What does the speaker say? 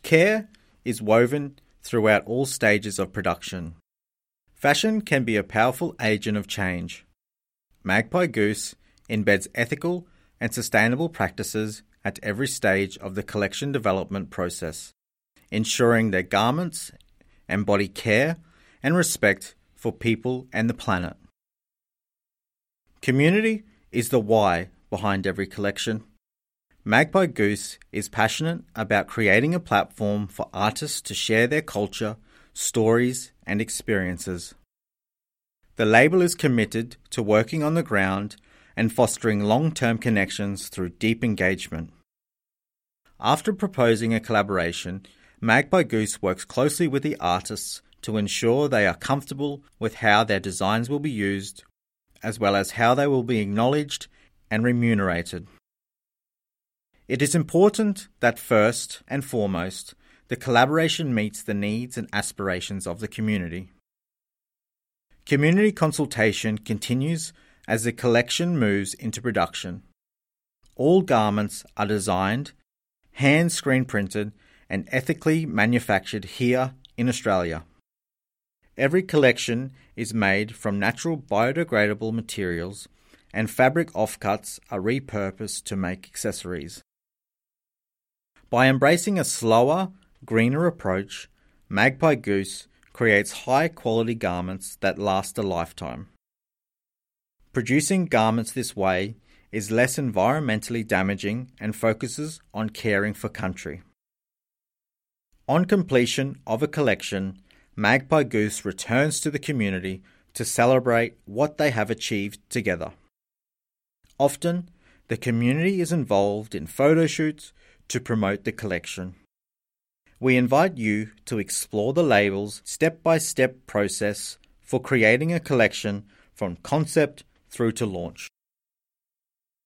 Care is woven throughout all stages of production. Fashion can be a powerful agent of change. Magpie Goose embeds ethical and sustainable practices at every stage of the collection development process, ensuring their garments embody care and respect for people and the planet. Community is the why behind every collection. Magpie Goose is passionate about creating a platform for artists to share their culture, stories, and experiences. The label is committed to working on the ground and fostering long-term connections through deep engagement. After proposing a collaboration, Magpie Goose works closely with the artists to ensure they are comfortable with how their designs will be used, as well as how they will be acknowledged and remunerated. It is important that first and foremost, the collaboration meets the needs and aspirations of the community. Community consultation continues as the collection moves into production. All garments are designed, hand screen printed, and ethically manufactured here in Australia. Every collection is made from natural biodegradable materials, and fabric offcuts are repurposed to make accessories. By embracing a slower, greener approach, Magpie Goose creates high-quality garments that last a lifetime. Producing garments this way is less environmentally damaging and focuses on caring for country. On completion of a collection, Magpie Goose returns to the community to celebrate what they have achieved together. Often, the community is involved in photo shoots to promote the collection. We invite you to explore the label's step-by-step process for creating a collection from concept through to launch.